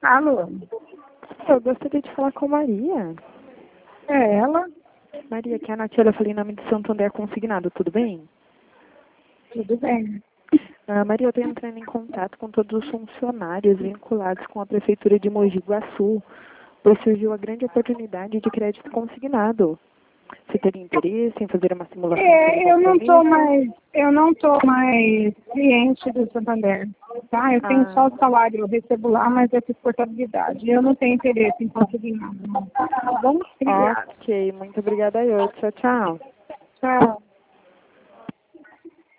Alô? Eu gostaria de falar com Maria. É ela? Maria, aqui é a Natiela, eu falei em nome de Santander Consignado, tudo bem? Tudo bem. Maria, eu estou entrando em contato com todos os funcionários vinculados com a Prefeitura de Mogi Guaçu, pois surgiu a grande oportunidade de crédito consignado. Você teria interesse em fazer uma simulação? Eu não tô mais cliente do Santander, tá? Eu tenho só o salário, eu recebo lá, mas eu fiz portabilidade. Eu não tenho interesse em conseguir nada. Tá bom? Obrigada. Ok, muito obrigada, eu. Tchau, tchau. Tchau.